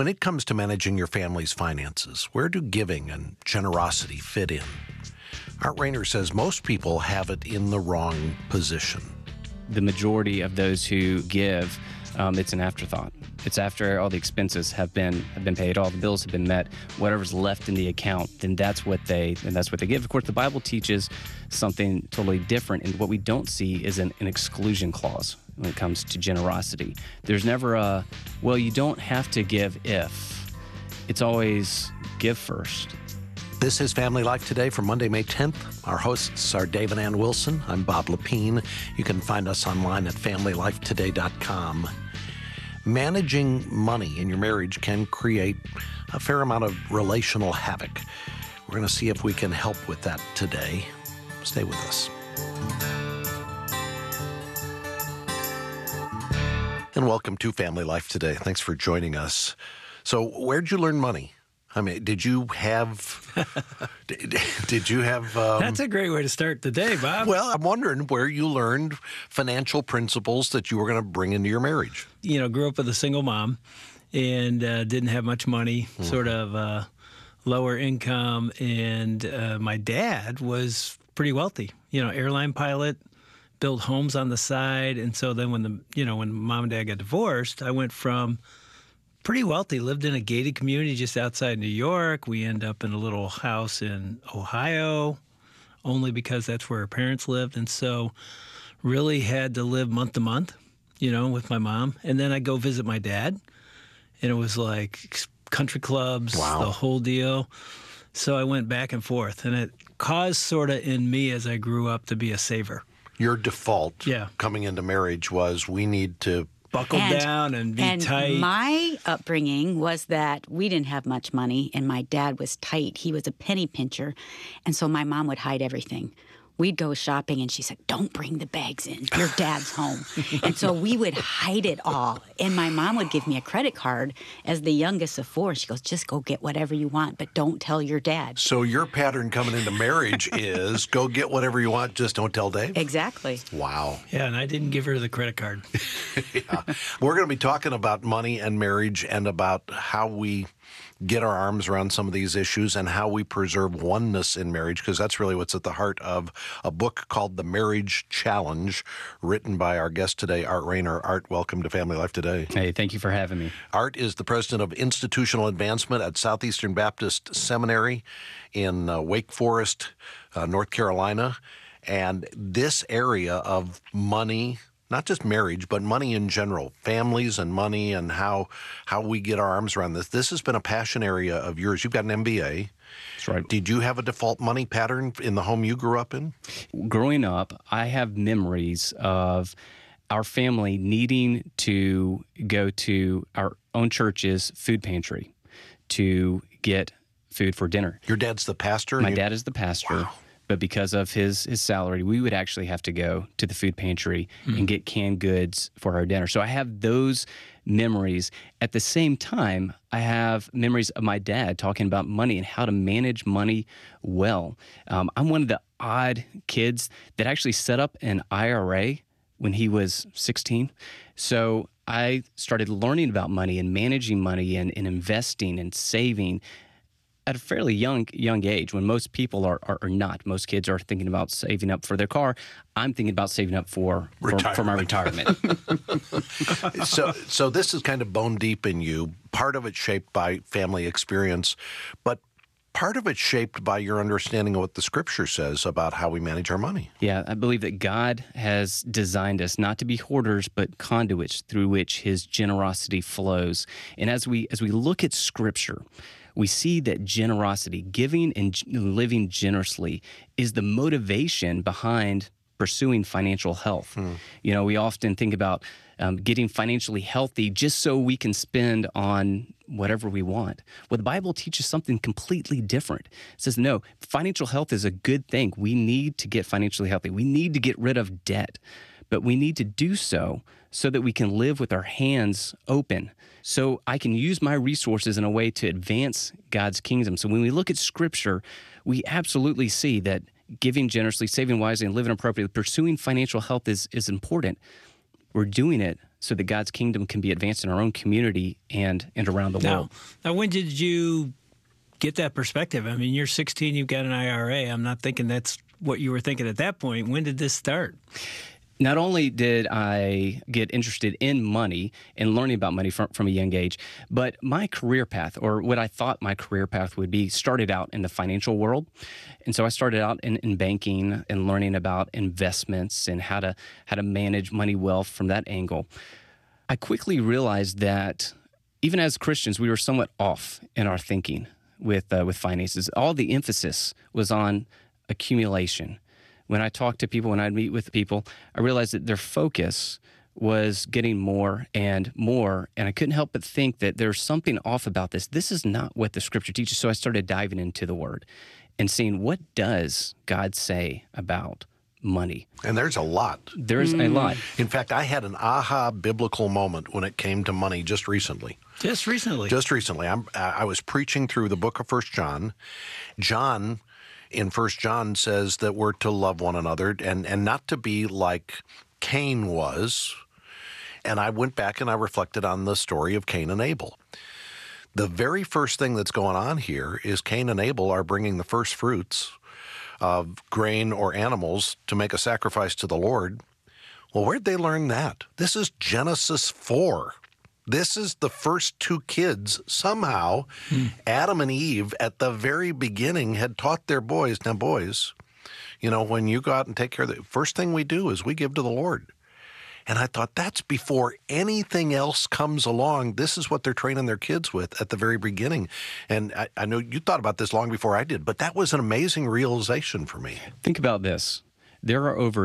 When it comes to managing your family's finances, where do giving and generosity fit in? Art Rainer says most people have it in the wrong position. The majority of those who give, it's an afterthought. It's after all the expenses have been paid, all the bills have been met, whatever's left in the account, then that's what they give. Of course, the Bible teaches something totally different, and what we don't see is an exclusion clause when it comes to generosity. There's never a, well, you don't have to give if. It's always give first. This is Family Life Today for Monday, May 10th. Our hosts are Dave and Ann Wilson. I'm Bob Lepine. You can find us online at FamilyLifeToday.com. Managing money in your marriage can create a fair amount of relational havoc. We're going to see if we can help with that today. Stay with us. And welcome to Family Life Today. Thanks for joining us. So, where'd you learn money? I mean, did you have? That's a great way to start the day, Bob. Well, I'm wondering where you learned financial principles that you were going to bring into your marriage. You know, grew up with a single mom and didn't have much money, sort of lower income. And my dad was pretty wealthy, airline pilot, built homes on the side. And so then when mom and dad got divorced, I went from pretty wealthy, lived in a gated community just outside New York. We end up in a little house in Ohio, only because that's where our parents lived. And so really had to live month to month, with my mom. And then I go visit my dad, and it was like country clubs, Wow. The whole deal. So I went back and forth, and it caused sort of in me as I grew up to be a saver. Your default coming into marriage was we need to buckle down and be tight. My upbringing was that we didn't have much money, and my dad was tight. He was a penny pincher, and so my mom would hide everything. We'd go shopping, and she said, "Don't bring the bags in. Your dad's home." And so we would hide it all. And my mom would give me a credit card as the youngest of four. She goes, "Just go get whatever you want, but don't tell your dad." So your pattern coming into marriage is go get whatever you want, just don't tell Dave? Exactly. Wow. Yeah, and I didn't give her the credit card. Yeah. We're going to be talking about money and marriage and about how we get our arms around some of these issues and how we preserve oneness in marriage, because that's really what's at the heart of a book called The Marriage Challenge, written by our guest today, Art Rainer. Art, welcome to Family Life Today. Hey, thank you for having me. Art is the president of institutional advancement at Southeastern Baptist Seminary in Wake Forest, North Carolina. And this area of money, not just marriage, but money in general, families and money and how we get our arms around this. This has been a passion area of yours. You've got an MBA. That's right. Did you have a default money pattern in the home you grew up in? Growing up, I have memories of our family needing to go to our own church's food pantry to get food for dinner. Your dad's the pastor? My dad is the pastor. Wow. But because of his salary, we would actually have to go to the food pantry and get canned goods for our dinner. So I have those memories. At the same time, I have memories of my dad talking about money and how to manage money well. I'm one of the odd kids that actually set up an IRA when he was 16. So I started learning about money and managing money and investing and saving at a fairly young age, when most people are not. Most kids are thinking about saving up for their car. I'm thinking about saving up for my retirement. So this is kind of bone deep in you. Part of it shaped by family experience, but part of it shaped by your understanding of what the Scripture says about how we manage our money. Yeah, I believe that God has designed us not to be hoarders, but conduits through which His generosity flows. And as we look at Scripture, we see that generosity, giving and living generously, is the motivation behind pursuing financial health. We often think about getting financially healthy just so we can spend on whatever we want. Well, the Bible teaches something completely different. It says, no, financial health is a good thing. We need to get financially healthy. We need to get rid of debt, but we need to do so that we can live with our hands open, so I can use my resources in a way to advance God's kingdom. So when we look at Scripture, we absolutely see that giving generously, saving wisely, and living appropriately, pursuing financial health is important. We're doing it so that God's kingdom can be advanced in our own community and around the world. Now, when did you get that perspective? I mean, you're 16, you've got an IRA. I'm not thinking that's what you were thinking at that point. When did this start? Not only did I get interested in money and learning about money from a young age, but my career path, or what I thought my career path would be, started out in the financial world. And so I started out in banking and learning about investments and how to manage money wealth from that angle. I quickly realized that even as Christians, we were somewhat off in our thinking with finances. All the emphasis was on accumulation. When I talk to people, when I meet with people, I realized that their focus was getting more, and I couldn't help but think that there's something off about this. This is not what the Scripture teaches. So I started diving into the Word and seeing, what does God say about money? And there's a lot. There's a lot. In fact, I had an aha biblical moment when it came to money just recently. Just recently. I was preaching through the book of 1 John. John, in 1 John, says that we're to love one another and not to be like Cain was. And I went back and I reflected on the story of Cain and Abel. The very first thing that's going on here is Cain and Abel are bringing the first fruits of grain or animals to make a sacrifice to the Lord. Well, where'd they learn that? This is Genesis 4. This is the first two kids. Somehow, Adam and Eve at the very beginning had taught their boys, now boys, when you go out and take care of the first thing we do is we give to the Lord. And I thought, that's before anything else comes along. This is what they're training their kids with at the very beginning. And I know you thought about this long before I did, but that was an amazing realization for me. Think about this. There are over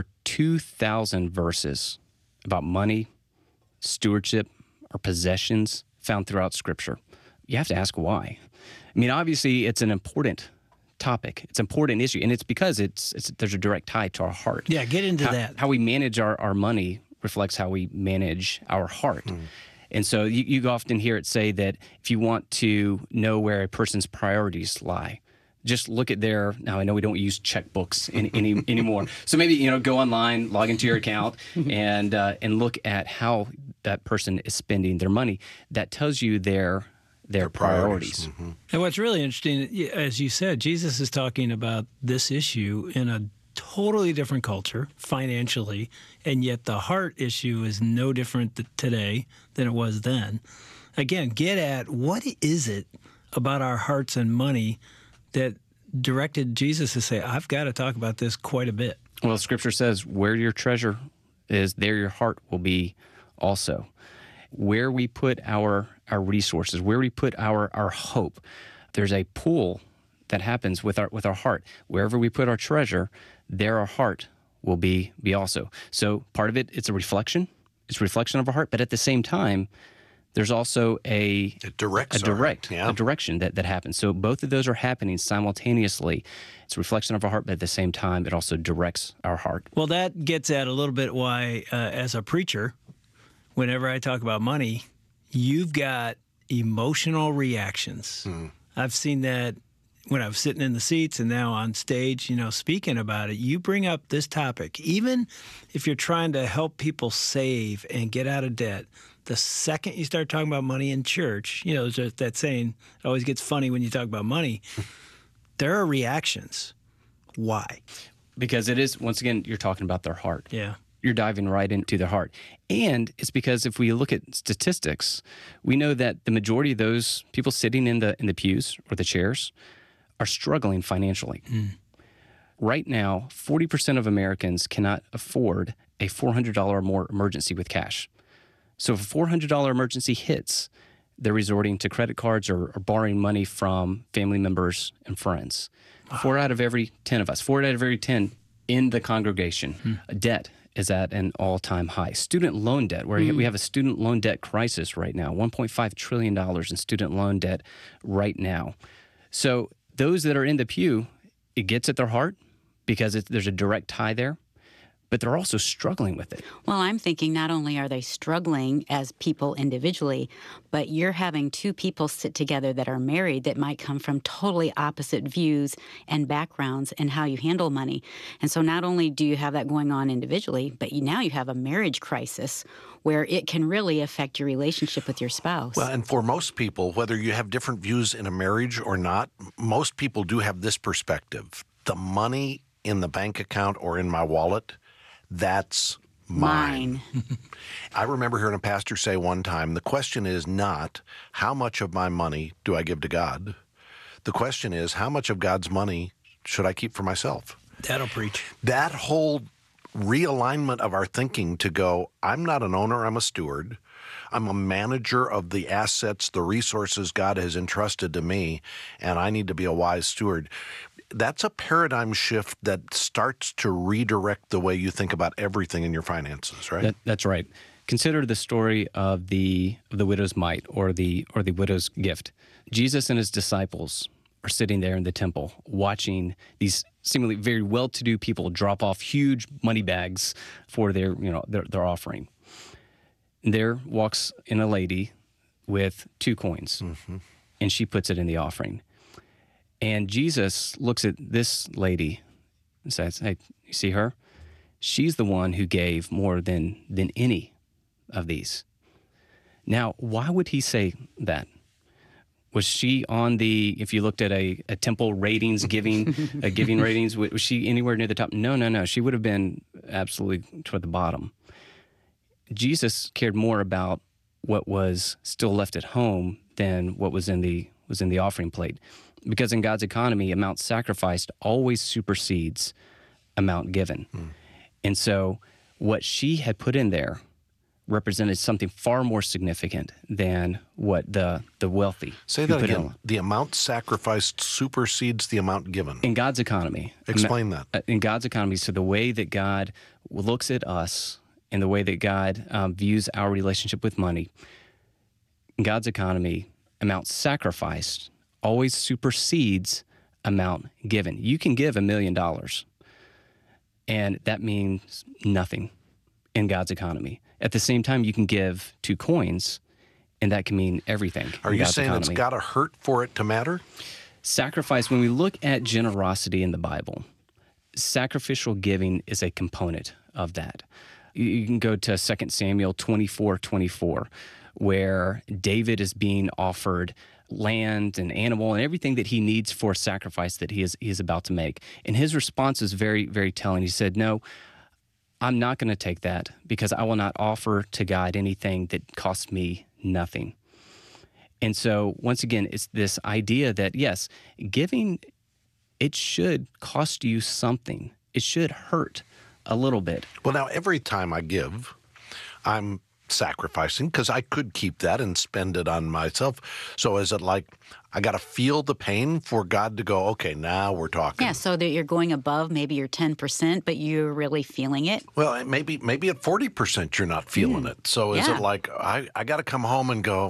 2,000 verses about money, stewardship, or possessions found throughout Scripture. You have to ask why. I mean, obviously, it's an important topic. It's an important issue, and it's because there's a direct tie to our heart. Yeah, get into that. How we manage our money reflects how we manage our heart. And so you often hear it say that if you want to know where a person's priorities lie, just look at now I know we don't use checkbooks anymore. So maybe, go online, log into your account, and look at how that person is spending their money. That tells you their priorities. Mm-hmm. And what's really interesting, as you said, Jesus is talking about this issue in a totally different culture financially, and yet the heart issue is no different today than it was then. Again, get at what is it about our hearts and money that directed Jesus to say, I've got to talk about this quite a bit. Well, Scripture says, where your treasure is, there your heart will be also. Where we put our resources, where we put our hope, there's a pool that happens with our heart. Wherever we put our treasure, there our heart will be also. So part of it's a reflection. It's a reflection of our heart, but at the same time, there's also a direction that happens. So both of those are happening simultaneously. It's a reflection of our heart, but at the same time, it also directs our heart. Well, that gets at a little bit why, as a preacher, whenever I talk about money, you've got emotional reactions. I've seen that when I was sitting in the seats and now on stage, speaking about it. You bring up this topic, even if you're trying to help people save and get out of debt. The second you start talking about money in church, there's just that saying, it always gets funny when you talk about money. There are reactions. Why? Because it is, once again, you're talking about their heart. Yeah. You're diving right into their heart. And it's because if we look at statistics, we know that the majority of those people sitting in the pews or the chairs are struggling financially. Right now, 40% of Americans cannot afford a $400 or more emergency with cash. So if a $400 emergency hits, they're resorting to credit cards or borrowing money from family members and friends. Wow. 4 out of every 10 of us, 4 out of every 10 in the congregation, debt is at an all-time high. Student loan debt, where we have a student loan debt crisis right now, $1.5 trillion in student loan debt right now. So those that are in the pew, it gets at their heart because there's a direct tie there. but they're also struggling with it. Well, I'm thinking not only are they struggling as people individually, but you're having two people sit together that are married that might come from totally opposite views and backgrounds and how you handle money. And so not only do you have that going on individually, but now you have a marriage crisis where it can really affect your relationship with your spouse. Well, and for most people, whether you have different views in a marriage or not, most people do have this perspective. The money in the bank account or in my wallet, that's mine. I remember hearing a pastor say one time, the question is not how much of my money do I give to God? The question is how much of God's money should I keep for myself? That'll preach. That whole realignment of our thinking to go, I'm not an owner, I'm a steward. I'm a manager of the assets, the resources God has entrusted to me, and I need to be a wise steward. That's a paradigm shift that starts to redirect the way you think about everything in your finances, right? That's right. Consider the story of the widow's mite or the widow's gift. Jesus and his disciples are sitting there in the temple watching these seemingly very well-to-do people drop off huge money bags for their offering. And there walks in a lady with 2 coins, and she puts it in the offering. And Jesus looks at this lady and says, hey, you see her? She's the one who gave more than any of these. Now, why would he say that? Was she on if you looked at a temple ratings, giving ratings, was she anywhere near the top? No. She would have been absolutely toward the bottom. Jesus cared more about what was still left at home than what was in the offering plate. Because in God's economy, amount sacrificed always supersedes amount given. And so what she had put in there represented something far more significant than what the wealthy. Say that again. The amount sacrificed supersedes the amount given. In God's economy. Explain that. In God's economy, so the way that God looks at us and the way that God views our relationship with money, in God's economy, amount sacrificed always supersedes amount given. You can give $1 million, and that means nothing in God's economy. At the same time, you can give 2 coins, and that can mean everything. Are you saying it's got to hurt for it to matter? Sacrifice, when we look at generosity in the Bible, sacrificial giving is a component of that. You can go to 2 Samuel 24:24, where David is being offered land and animal and everything that he needs for a sacrifice that he is about to make. And his response is very, very telling. He said, no, I'm not going to take that because I will not offer to God anything that costs me nothing. And so once again, it's this idea that, yes, giving, it should cost you something. It should hurt a little bit. Well, now, every time I give, I'm sacrificing because I could keep that and spend it on myself. So is it like I got to feel the pain for God to go, okay, now we're talking? Yeah, so that you're going above maybe your 10%, but you're really feeling it. Well, maybe at 40% you're not feeling it. So is it like I got to come home and go,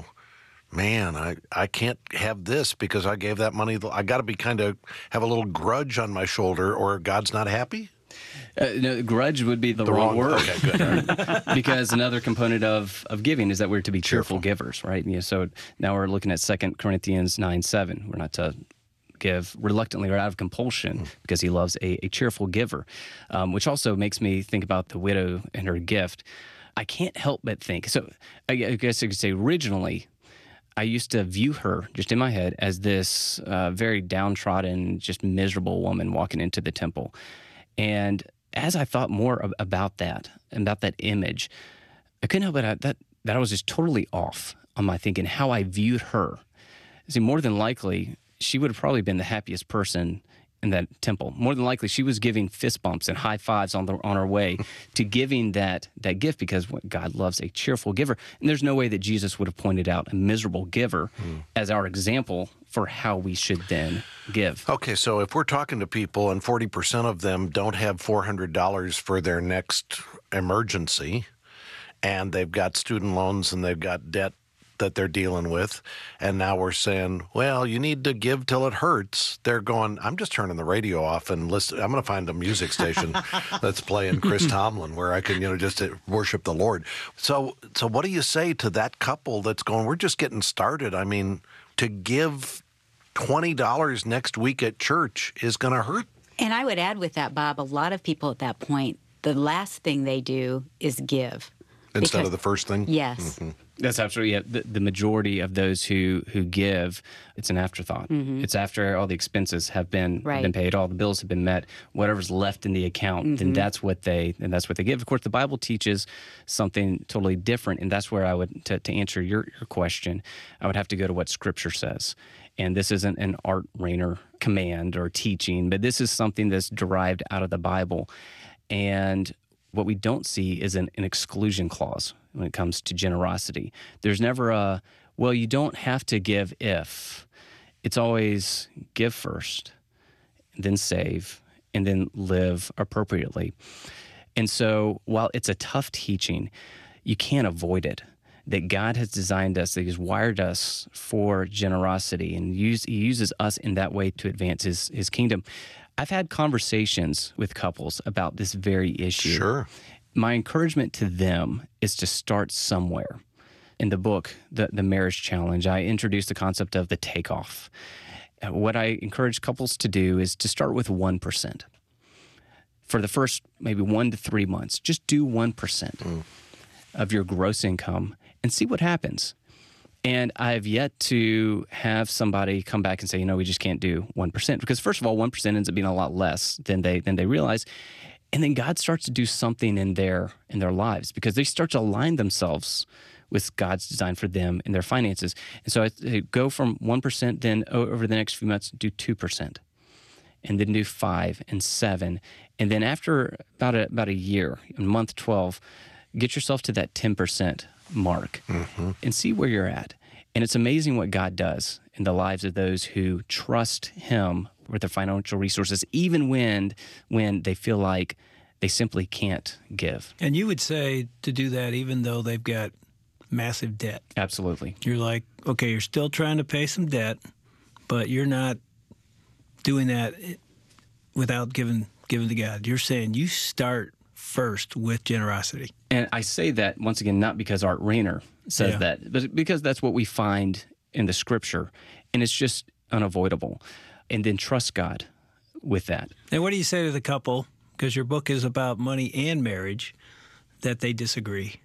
man, I can't have this because I gave that money. I got to be have a little grudge on my shoulder or God's not happy? No, grudge would be the wrong word. Okay, good. Because another component of giving is that we're to be cheerful givers, right? So now we're looking at 2 Corinthians 9:7. We're not to give reluctantly or out of compulsion because he loves a cheerful giver, which also makes me think about the widow and her gift. I can't help but think. So I guess you could say originally, I used to view her just in my head as this very downtrodden, just miserable woman walking into the temple. And as I thought more about that image, I couldn't help but that I was just totally off on my thinking, how I viewed her. See, more than likely, she would have probably been the happiest person in that temple. More than likely, she was giving fist bumps and high fives on her way to giving that gift because God loves a cheerful giver. And there's no way that Jesus would have pointed out a miserable giver as our example for how we should then give. Okay, so if we're talking to people and 40% of them don't have $400 for their next emergency, and they've got student loans and they've got debt that they're dealing with. And now we're saying, well, you need to give till it hurts. They're going, I'm just turning the radio off and listen. I'm going to find a music station that's playing Chris Tomlin where I can, just worship the Lord. So what do you say to that couple that's going, we're just getting started? I mean, to give $20 next week at church is going to hurt. And I would add with that, Bob, a lot of people at that point, the last thing they do is give. Instead of the first thing? Yes. Mm-hmm. That's absolutely it. The majority of those who give, it's an afterthought. Mm-hmm. It's after all the expenses have been paid, all the bills have been met, whatever's left in the account, then that's what they give. Of course, the Bible teaches something totally different, and that's where I would to answer your question, I would have to go to what Scripture says. And this isn't an Art Rainer command or teaching, but this is something that's derived out of the Bible. And what we don't see is an exclusion clause when it comes to generosity. There's never a, well, you don't have to give if. It's always give first, then save, and then live appropriately. And so while it's a tough teaching, you can't avoid it. That God has designed us, that He's wired us for generosity, and He uses us in that way to advance His kingdom. I've had conversations with couples about this very issue. Sure. My encouragement to them is to start somewhere. In the book, The Marriage Challenge, I introduced the concept of the takeoff. What I encourage couples to do is to start with 1%. For the first maybe 1 to 3 months, just do 1% of your gross income and see what happens. And I've yet to have somebody come back and say, we just can't do 1%. Because first of all, 1% ends up being a lot less than they realize. And then God starts to do something in their lives because they start to align themselves with God's design for them and their finances. And so I go from 1%, then over the next few months, do 2%. And then do 5 and 7. And then after about a year, in month 12, get yourself to that 10% mark and see where you're at. And it's amazing what God does in the lives of those who trust Him with their financial resources, even when they feel like they simply can't give. And you would say to do that even though they've got massive debt. Absolutely. You're like, okay, you're still trying to pay some debt, but you're not doing that without giving to God. You're saying you start first with generosity. And I say that, once again, not because Art Rainer says that, but because that's what we find in the Scripture. And it's just unavoidable. And then trust God with that. And what do you say to the couple, because your book is about money and marriage, that they disagree?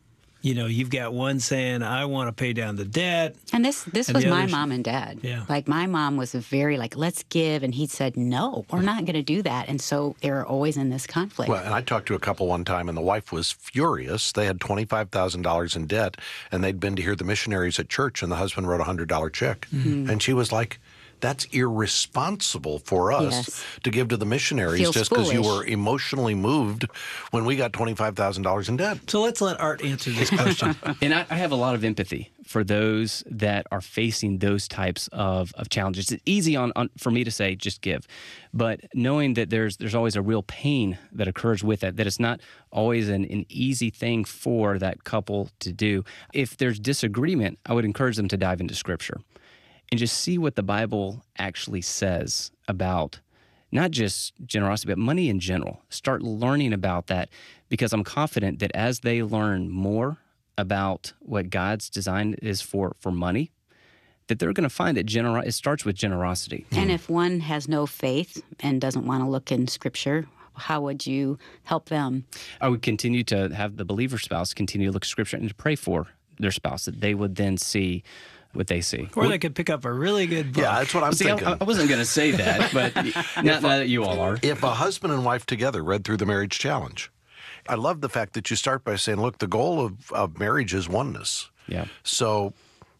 You've got one saying, I want to pay down the debt. And this was my mom and dad. Yeah. Like, my mom was very let's give. And he said, no, we're not going to do that. And so they were always in this conflict. Well, and I talked to a couple one time, and the wife was furious. They had $25,000 in debt, and they'd been to hear the missionaries at church, and the husband wrote a $100 check. Mm-hmm. And she was like, that's irresponsible for us to give to the missionaries. Feels just because you foolish. were emotionally moved when we got $25,000 in debt. So let's let Art answer this question. And I have a lot of empathy for those that are facing those types of challenges. It's easy for me to say, just give. But knowing that there's always a real pain that occurs with that it's not always an easy thing for that couple to do. If there's disagreement, I would encourage them to dive into Scripture and just see what the Bible actually says about not just generosity, but money in general. Start learning about that, because I'm confident that as they learn more about what God's design is for money, that they're going to find that it starts with generosity. And if one has no faith and doesn't want to look in Scripture, how would you help them? I would continue to have the believer spouse continue to look at Scripture and to pray for their spouse, that they would then see what they see. Or they could pick up a really good book. Yeah, that's what I'm thinking. I wasn't going to say that, but now that you all are. If a husband and wife together read through the Marriage Challenge, I love the fact that you start by saying, look, the goal of marriage is oneness. Yeah. So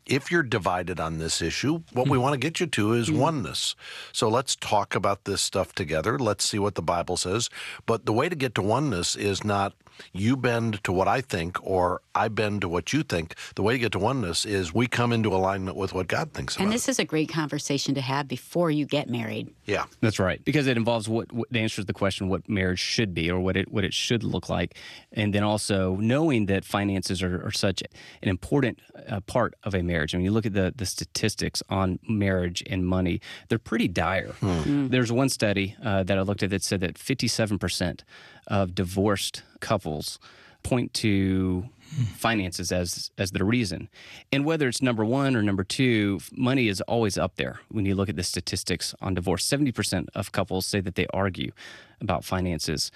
if you're divided on this issue, what we want to get you to is oneness. So let's talk about this stuff together. Let's see what the Bible says. But the way to get to oneness is not you bend to what I think or I bend to what you think. The way to get to oneness is we come into alignment with what God thinks about And this is a great conversation to have before you get married. Yeah. That's right, because it involves what answers the question what marriage should be or what it should look like, and then also knowing that finances are such an important part of a marriage. I mean, you look at the statistics on marriage and money; they're pretty dire. There's one study that I looked at that said that 57% of divorced couples point to finances as the reason. And whether it's number one or number two, money is always up there when you look at the statistics on divorce. 70% of couples say that they argue about finances.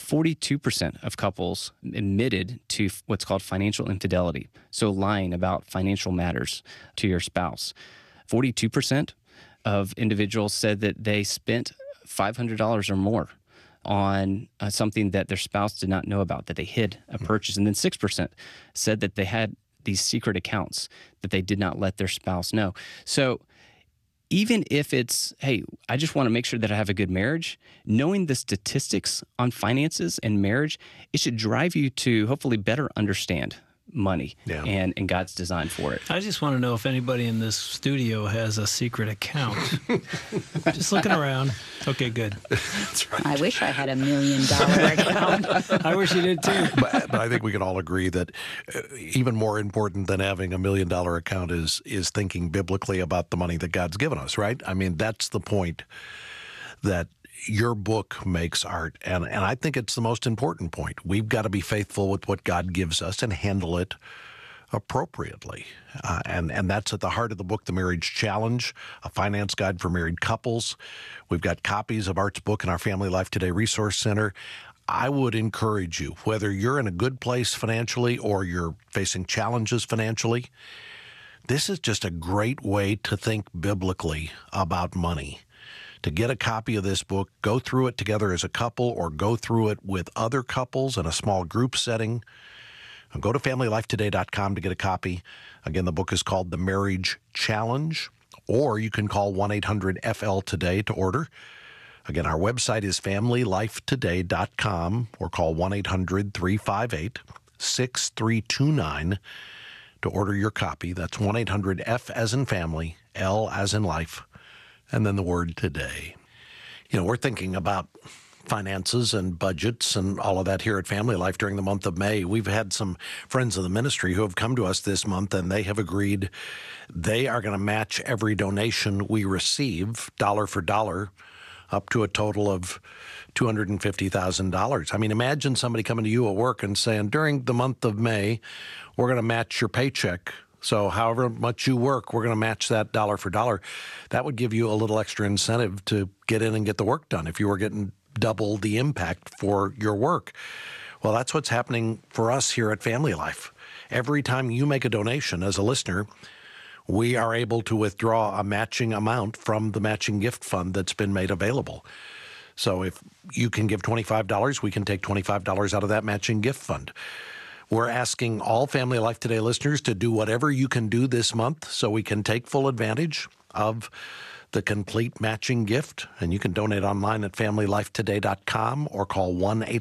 42% of couples admitted to what's called financial infidelity, so lying about financial matters to your spouse. 42% of individuals said that they spent $500 or more on something that their spouse did not know about, that they hid a purchase. And then 6% said that they had these secret accounts that they did not let their spouse know. So even if it's, hey, I just want to make sure that I have a good marriage, knowing the statistics on finances and marriage, it should drive you to hopefully better understand money and God's design for it. I just want to know if anybody in this studio has a secret account. Just looking around. Okay, good. That's right. I wish I had $1 million account. I wish you did too. But I think we can all agree that even more important than having $1 million account is thinking biblically about the money that God's given us, right? I mean, that's the point that your book makes, Art, and I think it's the most important point. We've got to be faithful with what God gives us and handle it appropriately. And that's at the heart of the book, The Marriage Challenge, a finance guide for married couples. We've got copies of Art's book in our Family Life Today Resource Center. I would encourage you, whether you're in a good place financially or you're facing challenges financially, this is just a great way to think biblically about money. To get a copy of this book, go through it together as a couple or go through it with other couples in a small group setting. Go to FamilyLifeToday.com to get a copy. Again, the book is called The Marriage Challenge, or you can call 1-800-FL-TODAY to order. Again, our website is FamilyLifeToday.com or call 1-800-358-6329 to order your copy. That's 1-800-F as in family, L as in life, and then the word today. You know, we're thinking about finances and budgets and all of that here at Family Life during the month of May. We've had some friends of the ministry who have come to us this month, and they have agreed they are going to match every donation we receive, dollar for dollar, up to a total of $250,000. I mean, imagine somebody coming to you at work and saying, during the month of May, we're going to match your paycheck. So however much you work, we're going to match that dollar for dollar. That would give you a little extra incentive to get in and get the work done if you were getting double the impact for your work. Well, that's what's happening for us here at Family Life. Every time you make a donation as a listener, we are able to withdraw a matching amount from the matching gift fund that's been made available. So if you can give $25, we can take $25 out of that matching gift fund. We're asking all Family Life Today listeners to do whatever you can do this month so we can take full advantage of the complete matching gift. And you can donate online at FamilyLifeToday.com or call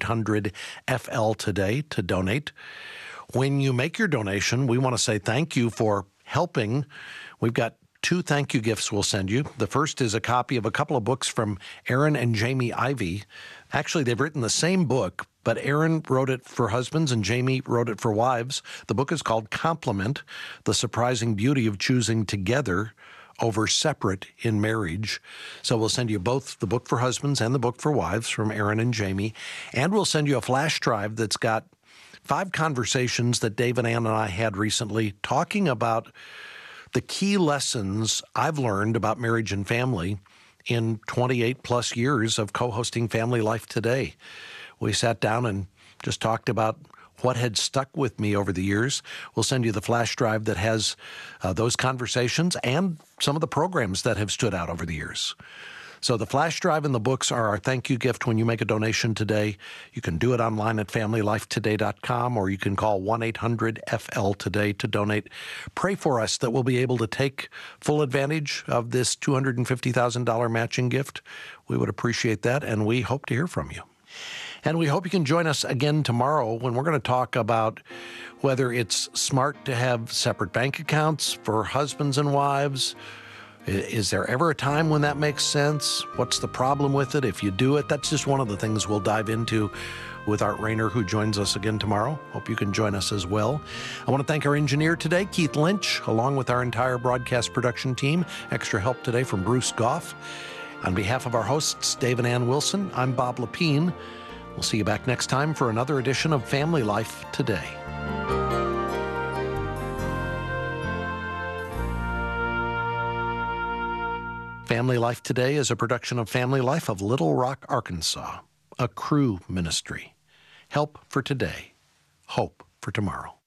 1-800-FL-TODAY to donate. When you make your donation, we want to say thank you for helping. We've got 2 thank you gifts we'll send you. The first is a copy of a couple of books from Aaron and Jamie Ivey. Actually, they've written the same book, but Aaron wrote it for husbands and Jamie wrote it for wives. The book is called Complement, The Surprising Beauty of Choosing Together Over Separate in Marriage. So we'll send you both the book for husbands and the book for wives from Aaron and Jamie. And we'll send you a flash drive that's got 5 conversations that Dave and Ann and I had recently talking about the key lessons I've learned about marriage and family in 28 plus years of co-hosting Family Life Today. We sat down and just talked about what had stuck with me over the years. We'll send you the flash drive that has those conversations and some of the programs that have stood out over the years. So the flash drive and the books are our thank you gift when you make a donation today. You can do it online at FamilyLifeToday.com, or you can call 1-800-FL-TODAY to donate. Pray for us that we'll be able to take full advantage of this $250,000 matching gift. We would appreciate that, and we hope to hear from you. And we hope you can join us again tomorrow when we're going to talk about whether it's smart to have separate bank accounts for husbands and wives. Is there ever a time when that makes sense? What's the problem with it if you do it? That's just one of the things we'll dive into with Art Rayner, who joins us again tomorrow. Hope you can join us as well. I want to thank our engineer today, Keith Lynch, along with our entire broadcast production team. Extra help today from Bruce Goff. On behalf of our hosts, Dave and Ann Wilson, I'm Bob Lepine. We'll see you back next time for another edition of Family Life Today. Family Life Today is a production of Family Life of Little Rock, Arkansas, a Cru ministry. Help for today, hope for tomorrow.